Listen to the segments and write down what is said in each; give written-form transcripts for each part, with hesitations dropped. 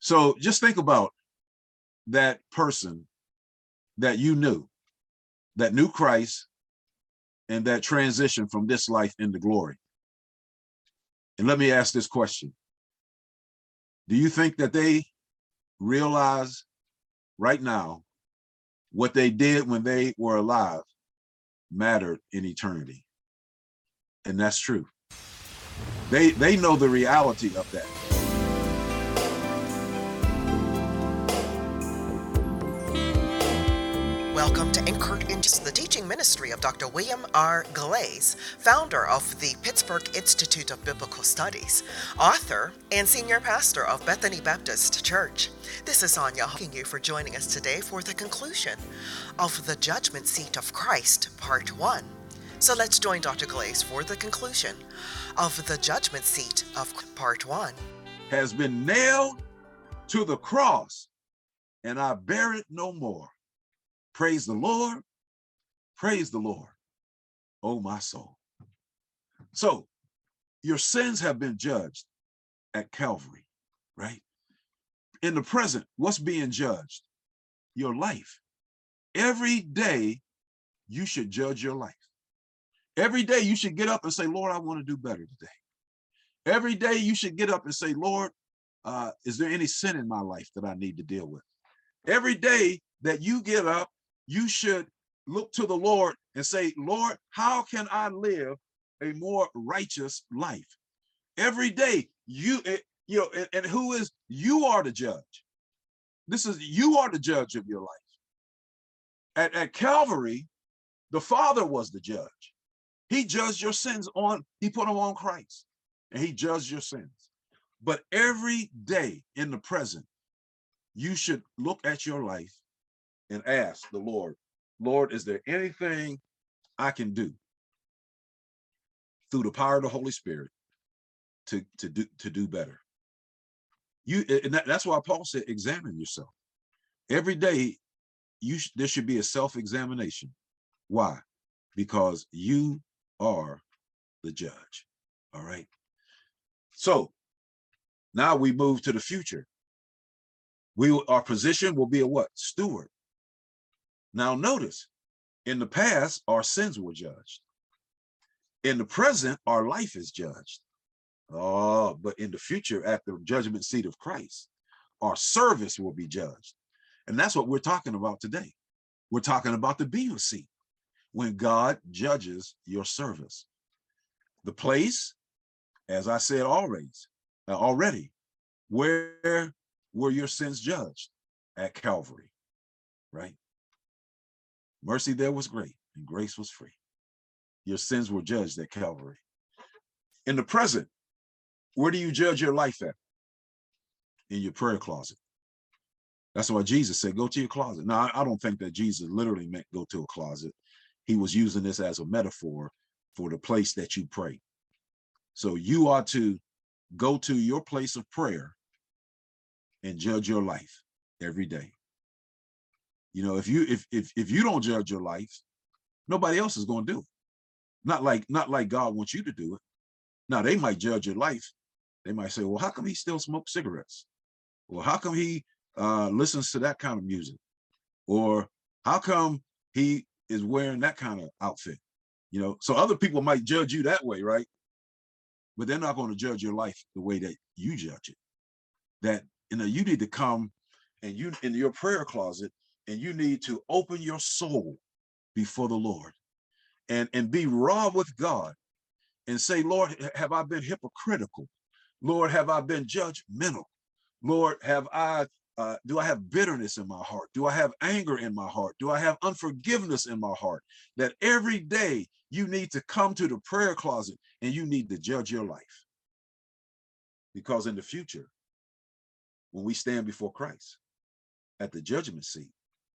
So just think about that person that you knew, that knew Christ, and that transition from this life into glory. And let me ask this question. Do you think that they realize right now what they did when they were alive mattered in eternity? And that's true. They know the reality of that. Welcome to Anchored into the teaching ministry of Dr. William R. Glaze, founder of the Pittsburgh Institute of Biblical Studies, author and senior pastor of Bethany Baptist Church. This is Anya thanking you for joining us today for the conclusion of The Judgment Seat of Christ, Part 1. So let's join Dr. Glaze for the conclusion of The Judgment Seat of Part 1. Has been nailed to the cross, and I bear it no more. Praise the Lord. Praise the Lord, oh my soul. So your sins have been judged at Calvary, right? In the present, what's being judged? Your life. Every day you should judge your life. Every day you should get up and say, Lord, I want to do better today. Every day you should get up and say, Lord, is there any sin in my life that I need to deal with? Every day that you get up, you should look to the Lord and say, Lord, how can I live a more righteous life? Every day, you are the judge. You are the judge of your life. At Calvary, the Father was the judge. He judged your sins he put them on Christ, and he judged your sins. But every day in the present, you should look at your life and ask the Lord, Lord, is there anything I can do through the power of the Holy Spirit to do better? That's why Paul said, examine yourself. Every day, there should be a self-examination. Why? Because you are the judge. All right. So now we move to the future. Our position will be a what? Steward. Now notice, in the past, our sins were judged. In the present, our life is judged. But in the future, at the judgment seat of Christ, our service will be judged. And that's what we're talking about today. We're talking about the Bema seat, when God judges your service. The place, as I said already, where were your sins judged? At Calvary, right? Mercy there was great, and grace was free. Your sins were judged at Calvary. In the present, where do you judge your life at? In your prayer closet. That's why Jesus said, go to your closet. Now, I don't think that Jesus literally meant go to a closet. He was using this as a metaphor for the place that you pray. So you are to go to your place of prayer and judge your life every day. You know, if you don't judge your life, nobody else is going to do it. Not like God wants you to do it. Now, they might judge your life. They might say, well, how come he still smokes cigarettes? Well, how come he listens to that kind of music? Or how come he is wearing that kind of outfit? You know, so other people might judge you that way, right? But they're not going to judge your life the way that you judge it. That, you know, you need to come and you in your prayer closet, and you need to open your soul before the Lord and be raw with God and say, Lord, have I been hypocritical? Lord, have I been judgmental? Lord, do I have bitterness in my heart? Do I have anger in my heart? Do I have unforgiveness in my heart? That every day you need to come to the prayer closet and you need to judge your life. Because in the future, when we stand before Christ at the judgment seat,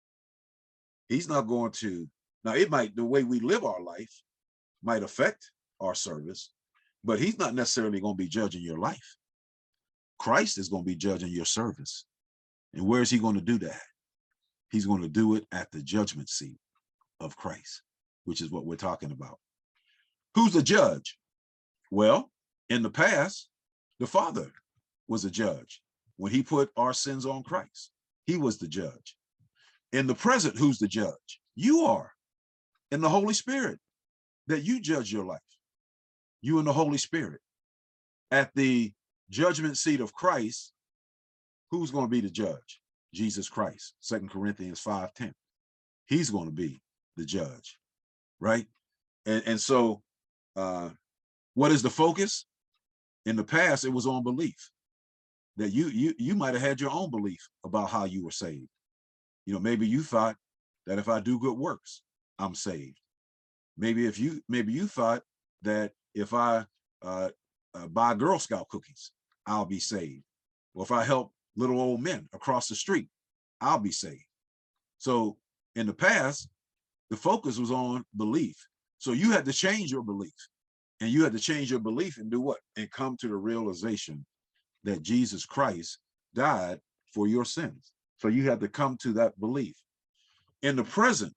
he's not going to, now the way we live our life might affect our service, but he's not necessarily going to be judging your life. Christ is going to be judging your service. And where is he going to do that? He's going to do it at the judgment seat of Christ, which is what we're talking about. Who's the judge? Well, in the past, the Father was a judge. when he put our sins on Christ. He was the judge. In the present, who's the judge? You are. In the Holy Spirit, that you judge your life. You and the Holy Spirit. At the judgment seat of Christ, who's going to be the judge? Jesus Christ. 2 Corinthians 5:10. He's going to be the judge, right? And so what is the focus? In the past, it was on belief. That you might have had your own belief about how you were saved. You know, maybe you thought that if I do good works, I'm saved. Maybe you thought that if I buy Girl Scout cookies, I'll be saved. Or if I help little old men across the street, I'll be saved. So in the past, the focus was on belief. So you had to change your belief. And you had to change your belief and do what? And come to the realization that Jesus Christ died for your sins. So you had to come to that belief. In the present,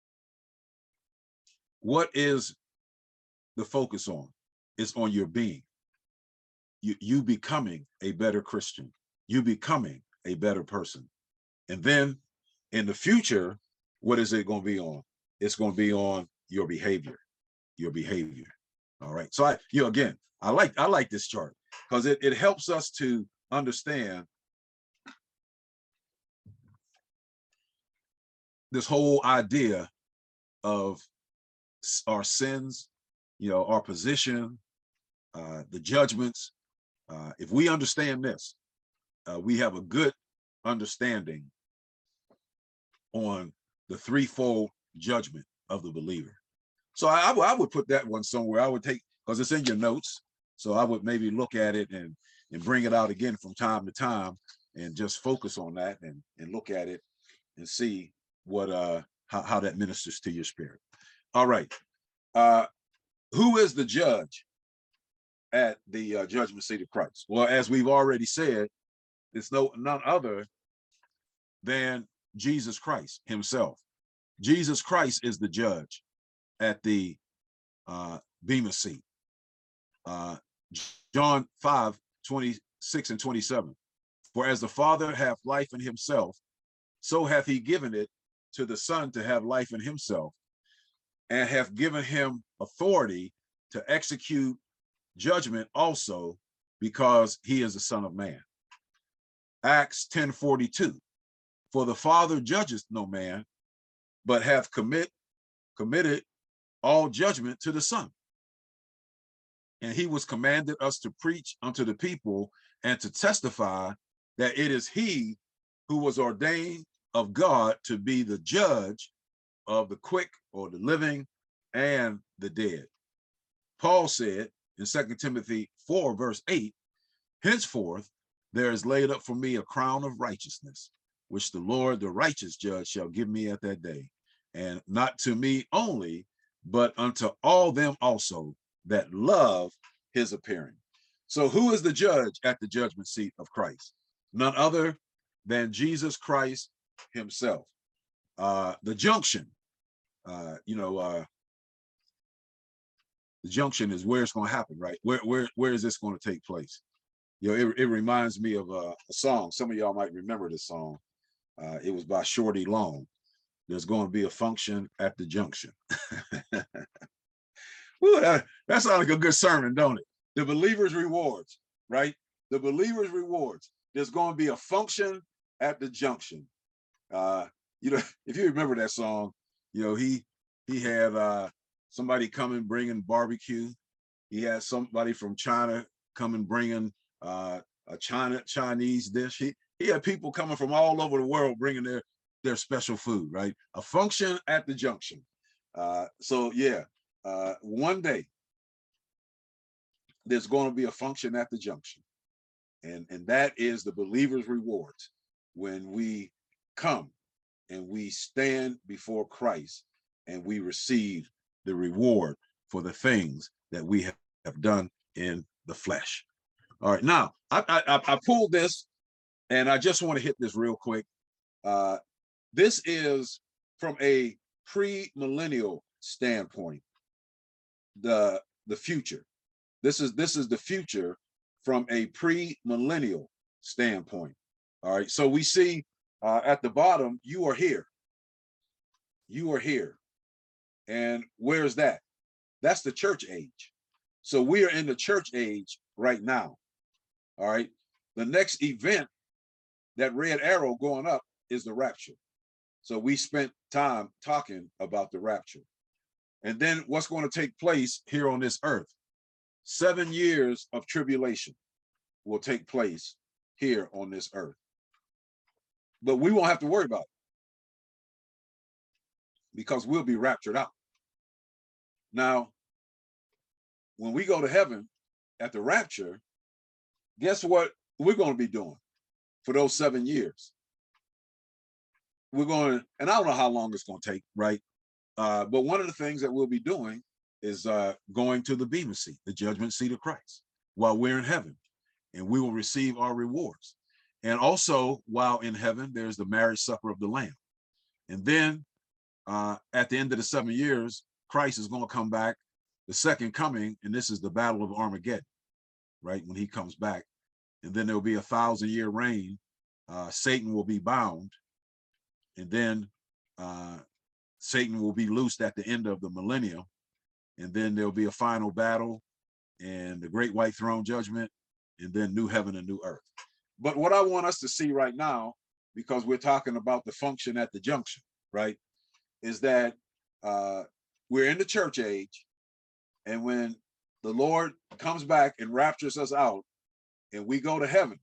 what is the focus on? It's on your being. You becoming a better Christian. You becoming a better person. And then in the future, what is it going to be on? It's going to be on your behavior. Your behavior. All right. So again, I like this chart because it helps us to understand this whole idea of our sins, our position, the judgments. If we understand this, we have a good understanding on the threefold judgment of the believer. So I would put that one somewhere. I would take, because it's in your notes. So I would maybe look at it and bring it out again from time to time and just focus on that and look at it and see what how that ministers to your spirit. All right. Who is the judge at the judgment seat of Christ? Well, as we've already said, it's none other than Jesus Christ himself. Jesus Christ is the judge at the Bema seat. John 5:26 and 27. For as the Father hath life in himself, so hath he given it to the Son to have life in himself, and hath given him authority to execute judgment also, because he is the Son of Man. Acts 10:42. For the Father judgeth no man, but hath committed all judgment to the Son. And he was commanded us to preach unto the people and to testify that it is he who was ordained of God to be the judge of the quick or the living and the dead. Paul said in 2 Timothy 4 verse 8, henceforth there is laid up for me a crown of righteousness, which the Lord, the righteous judge, shall give me at that day, and not to me only, but unto all them also that love his appearing. So who is the judge at the judgment seat of Christ? None other than Jesus Christ himself. The junction, the junction is where it's going to happen, right? Where is this going to take place? It reminds me of a song. Some of y'all might remember this song. It was by Shorty Long. There's going to be a function at the junction. Ooh, that sounds like a good sermon, don't it? The believer's rewards, right? The believer's rewards. There's going to be a function at the junction. If you remember that song, he had somebody coming bringing barbecue. He had somebody from China coming bringing a Chinese dish. He had people coming from all over the world bringing their special food, right? A function at the junction. One day there's going to be a function at the junction, and that is the believer's rewards when we come and we stand before Christ and we receive the reward for the things that we have done in the flesh. All right, now I pulled this, and I just want to hit this real quick. This is from a pre-millennial standpoint. The future. This is the future from a pre-millennial standpoint. All right. So we see at the bottom, you are here. You are here. And where's that? That's the church age. So we are in the church age right now. All right. The next event, that red arrow going up, is the rapture. So we spent time talking about the rapture. And then what's going to take place here on this earth? 7 years of tribulation will take place here on this earth. But we won't have to worry about it because we'll be raptured out. Now, when we go to heaven at the rapture, guess what we're going to be doing for those 7 years? We're going to, and I don't know how long it's going to take, right? But one of the things that we'll be doing is going to the Bema seat, the judgment seat of Christ, while we're in heaven, and we will receive our rewards. And also, while in heaven, there's the marriage supper of the Lamb. And then at the end of the 7 years, Christ is going to come back, the second coming, and this is the battle of Armageddon, right? When he comes back. And then there'll be a 1,000-year reign. Satan will be bound. And then Satan will be loosed at the end of the millennium. And then there'll be a final battle and the great white throne judgment, and then new heaven and new earth. But what I want us to see right now, because we're talking about the function at the junction, right, is that we're in the church age. And when the Lord comes back and raptures us out and we go to heaven,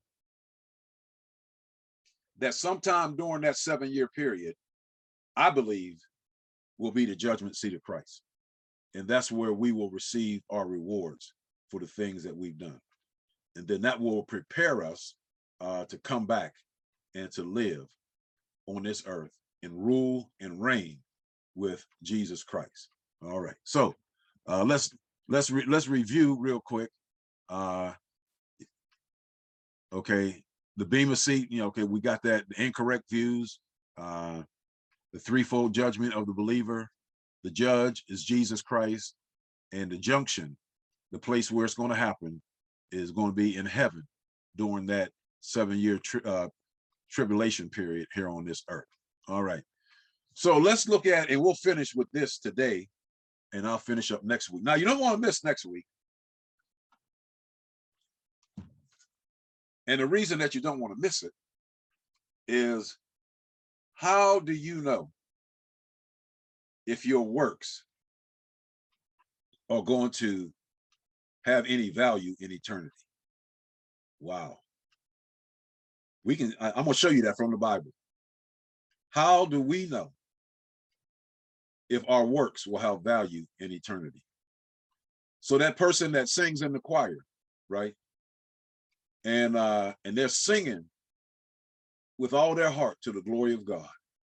that sometime during that 7-year period, I believe, will be the judgment seat of Christ. And that's where we will receive our rewards for the things that we've done. And then that will prepare us to come back and to live on this earth and rule and reign with Jesus Christ. All right. So let's review real quick. Okay. The Bema seat, okay, we got that, the incorrect views, the threefold judgment of the believer, the judge is Jesus Christ, and the junction, the place where it's going to happen, is going to be in heaven during that 7-year tribulation period here on this earth. All right. So let's look at, and we'll finish with this today, and I'll finish up next week. Now, you don't want to miss next week. And the reason that you don't want to miss it is, how do you know if your works are going to have any value in eternity? Wow. I'm going to show you that from the Bible. How do we know if our works will have value in eternity? So that person that sings in the choir, right? And they're singing with all their heart to the glory of God.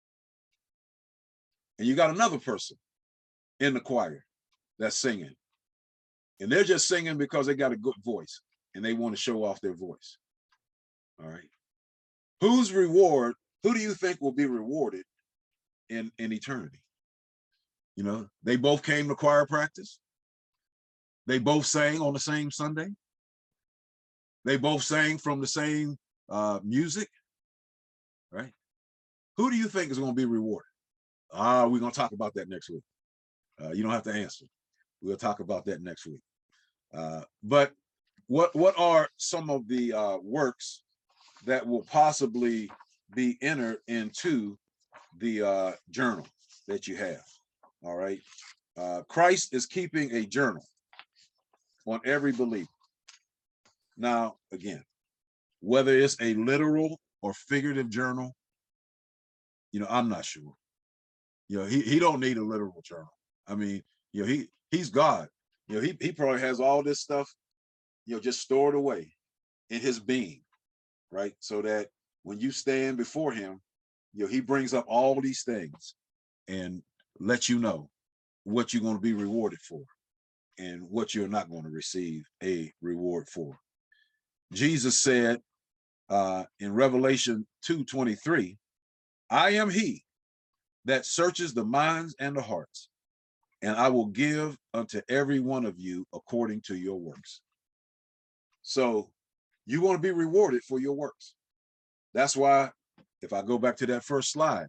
And you got another person in the choir that's singing. And they're just singing because they got a good voice and they want to show off their voice. All right. Who do you think will be rewarded in eternity? They both came to choir practice. They both sang on the same Sunday. They both sang from the same music, right? Who do you think is going to be rewarded? We're going to talk about that next week. You don't have to answer. We'll talk about that next week. But what are some of the works that will possibly be entered into the journal that you have? All right. Christ is keeping a journal on every believer. Now, again, whether it's a literal or figurative journal, I'm not sure. He don't need a literal journal. I mean, he's God. He probably has all this stuff, just stored away in his being, right? So that when you stand before him, he brings up all these things and lets you know what you're going to be rewarded for and what you're not going to receive a reward for. Jesus said in Revelation 2:23, I am he that searches the minds and the hearts, and I will give unto every one of you according to your works. So You want to be rewarded for your works. That's why, if I go back to that first slide,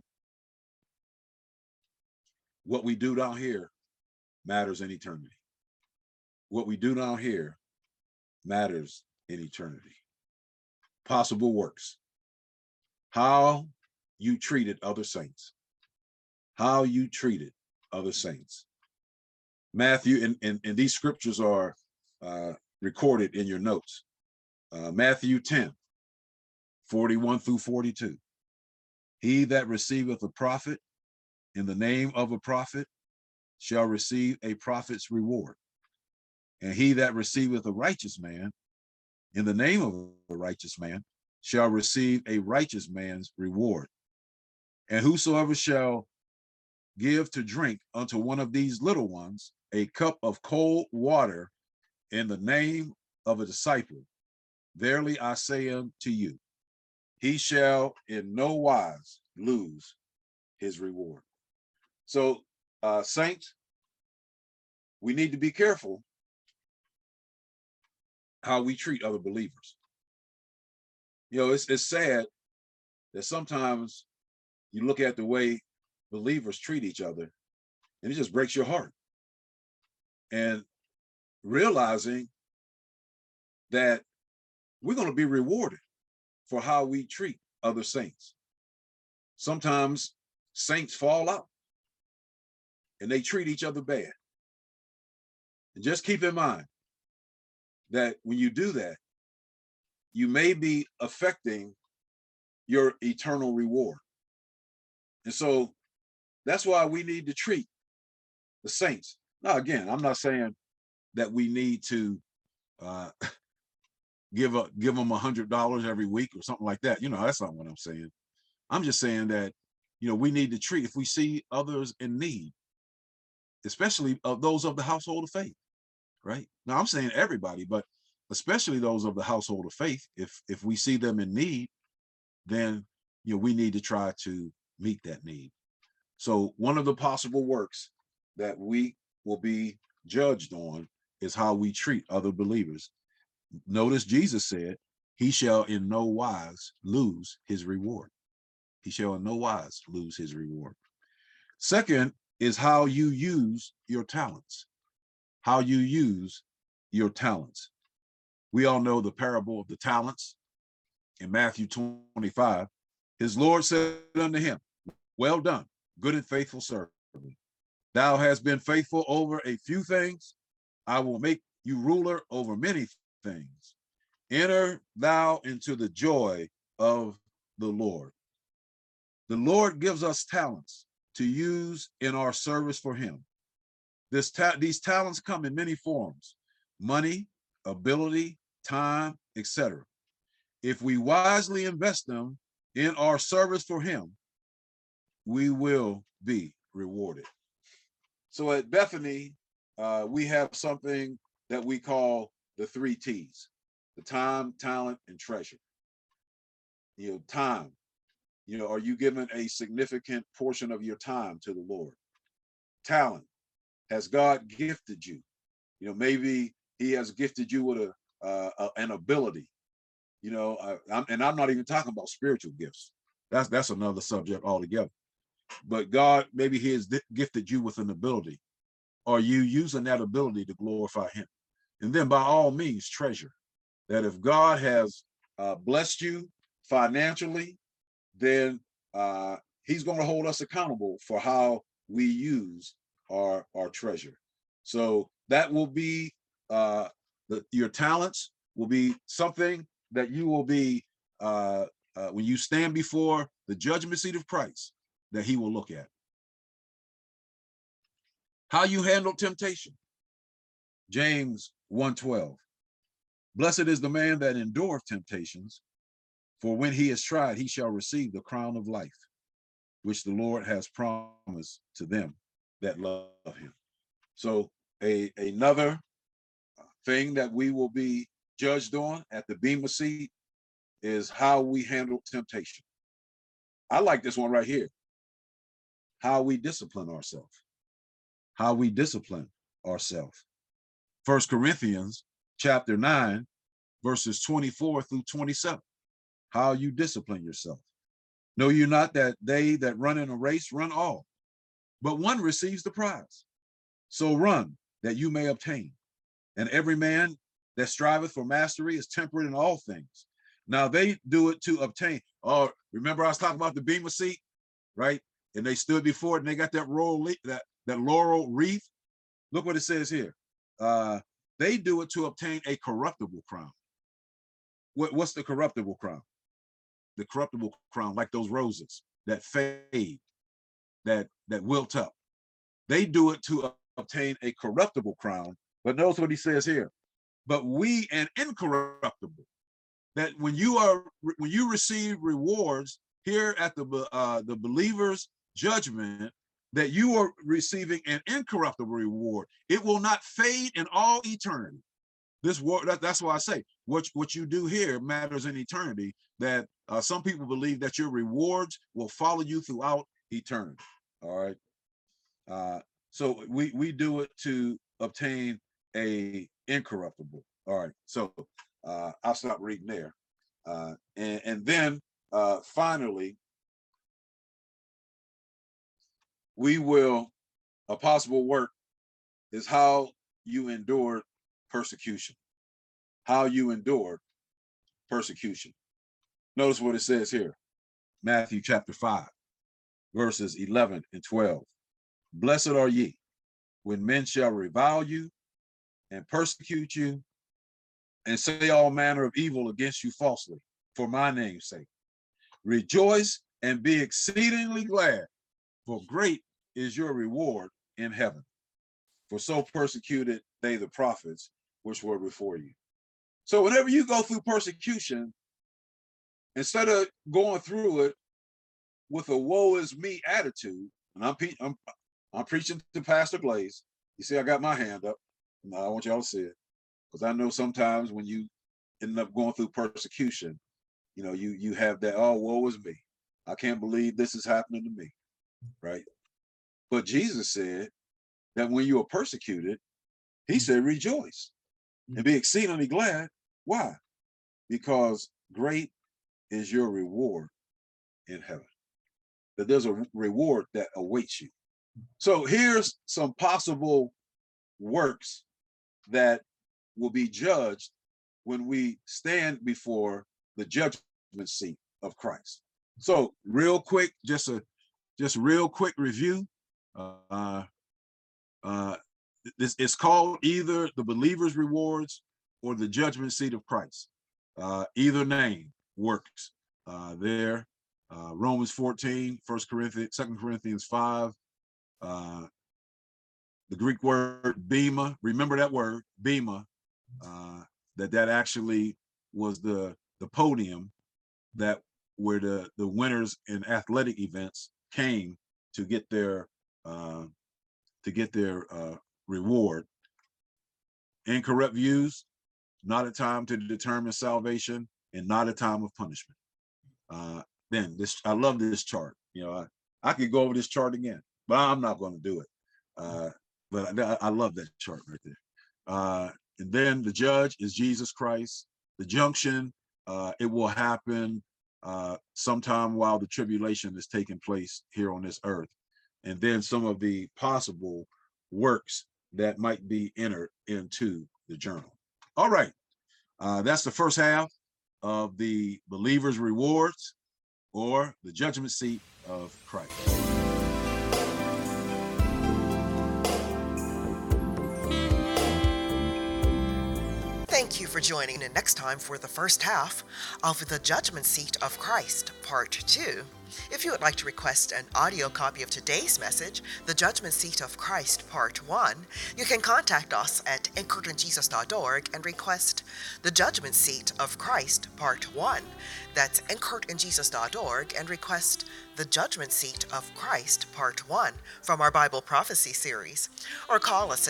what we do down here matters in eternity. What we do down here matters in eternity. Possible works. How you treated other saints. How you treated other saints. Matthew, and these scriptures are recorded in your notes. Matthew 10, 41 through 42. He that receiveth a prophet in the name of a prophet shall receive a prophet's reward. And he that receiveth a righteous man in the name of a righteous man shall receive a righteous man's reward. And whosoever shall give to drink unto one of these little ones a cup of cold water in the name of a disciple, verily I say unto you, he shall in no wise lose his reward. So, saints, we need to be careful how we treat other believers. You know, it's sad that sometimes you look at the way believers treat each other and it just breaks your heart. And realizing that we're going to be rewarded for how we treat other saints. Sometimes saints fall out and they treat each other bad. And just keep in mind that when you do that, you may be affecting your eternal reward. And so that's why we need to treat the saints. Now, again, I'm not saying that we need to give them $100 every week or something like that. You know, that's not what I'm saying. I'm just saying that, you know, we need to treat, if we see others in need, especially those of the household of faith, right? Now, I'm saying everybody, but especially those of the household of faith, if we see them in need, then, you know, we need to try to meet that need. So one of the possible works that we will be judged on is how we treat other believers. Notice Jesus said, he shall in no wise lose his reward. He shall in no wise lose his reward. Second is how you use your talents. How you use your talents. We all know the parable of the talents in Matthew 25. His Lord said unto him, well done, good and faithful servant. Thou hast been faithful over a few things. I will make you ruler over many things. Enter thou into the joy of the Lord. The Lord gives us talents to use in our service for him. These talents come in many forms: money, ability, time, etc. If we wisely invest them in our service for him, we will be rewarded. So at Bethany, we have something that we call the 3 T's: the time, talent, and treasure. You know, time. You know, are you giving a significant portion of your time to the Lord? Talent. Has God gifted you? You know, maybe he has gifted you with an ability. You know, I'm not even talking about spiritual gifts. That's another subject altogether. But God, maybe he has gifted you with an ability. Are you using that ability to glorify him? And then by all means, treasure. That if God has blessed you financially, then he's going to hold us accountable for how we use our treasure. So that will be your talents will be something that you will be when you stand before the judgment seat of Christ, that he will look at. How you handle temptation. James 1:12. Blessed is the man that endureth temptations, for when he is tried, he shall receive the crown of life, which the Lord has promised to them that love him. So another thing that we will be judged on at the Bema seat is how we handle temptation. I like this one right here. How we discipline ourselves. How we discipline ourselves. 1 Corinthians chapter 9, verses 24 through 27. How you discipline yourself. Know you not that they that run in a race run all, but one receives the prize. So run that you may obtain. And every man that striveth for mastery is temperate in all things. Now they do it to obtain. Oh, remember I was talking about the bema seat, right? And they stood before it and they got that laurel wreath. Look what it says here. They do it to obtain a corruptible crown. What's the corruptible crown? The corruptible crown, like those roses that fade, that wilt up. They do it to obtain a corruptible crown. But notice what he says here. But we an incorruptible. That when you receive rewards here at the believer's judgment, that you are receiving an incorruptible reward. It will not fade in all eternity. That's why I say what you do here matters in eternity. That some people believe that your rewards will follow you throughout eternity. All right. So we do it to obtain a incorruptible. All right. So I'll stop reading there. And then finally, a possible work is how you endured persecution. How you endured persecution. Notice what it says here. Matthew chapter 5, verses 11 and 12. Blessed are ye when men shall revile you and persecute you and say all manner of evil against you falsely for my name's sake. Rejoice and be exceedingly glad, for great is your reward in heaven. For so persecuted they the prophets which were before you. So whenever you go through persecution, instead of going through it with a woe is me attitude, and I'm preaching to Pastor Blaze. You see, I got my hand up. No, I want y'all to see it, because I know sometimes when you end up going through persecution, you have that, oh, woe is me. I can't believe this is happening to me, right? But Jesus said that when you are persecuted, he said, rejoice and be exceedingly glad. Why? Because great is your reward in heaven. That there's a reward that awaits you. So here's some possible works that will be judged when we stand before the judgment seat of Christ. So real quick, just real quick review. This is called either the believer's rewards or the judgment seat of Christ. Either name works there. Romans 14, 2 Corinthians 5. The Greek word bema, remember that word, bema, that actually was the podium that where the winners in athletic events came to get their reward. Incorrect views, not a time to determine salvation and not a time of punishment. Then I love this chart. I could go over this chart again, but I'm not going to do it. But I love that chart right there. And then the judge is Jesus Christ. The junction, it will happen sometime while the tribulation is taking place here on this earth. And then some of the possible works that might be entered into the journal. All right. That's the first half of the believer's rewards or the judgment seat of Christ. Thank you for joining in next time for the first half of The Judgment Seat of Christ, Part 2. If you would like to request an audio copy of today's message, The Judgment Seat of Christ, Part 1, you can contact us at anchoredinjesus.org and request The Judgment Seat of Christ, Part 1. That's anchoredinjesus.org and request The Judgment Seat of Christ, Part 1 from our Bible Prophecy series. Or call us at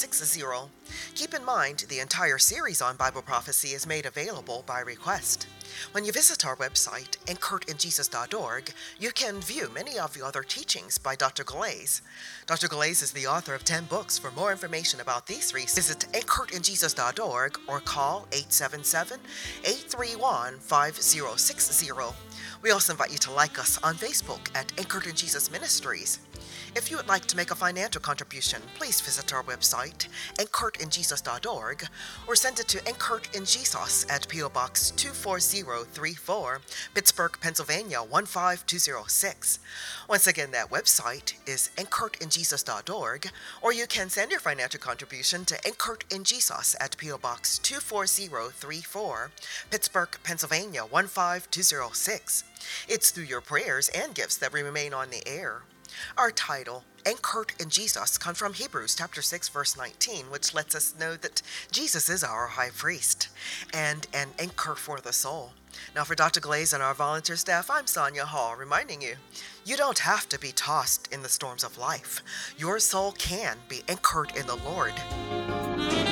877-831-5060. Keep in mind, the entire series on Bible prophecy is made available by request. When you visit our website, anchoredinjesus.org, you can view many of the other teachings by Dr. Galais. Dr. Galais is the author of 10 books. For more information about these three, visit anchoredinjesus.org or call 877-831-5060. We also invite you to like us on Facebook at Anchored in Jesus Ministries. If you would like to make a financial contribution, please visit our website, anchoredinjesus.org, or send it to Anchored in Jesus at P.O. Box 24034, Pittsburgh, Pennsylvania 15206. Once again, that website is anchoredinjesus.org, or you can send your financial contribution to Anchored in Jesus at P.O. Box 24034, Pittsburgh, Pennsylvania 15206. It's through your prayers and gifts that we remain on the air. Our title, Anchored in Jesus, comes from Hebrews chapter 6, verse 19, which lets us know that Jesus is our high priest and an anchor for the soul. Now, for Dr. Galais and our volunteer staff, I'm Sonia Hall, reminding you, you don't have to be tossed in the storms of life. Your soul can be anchored in the Lord.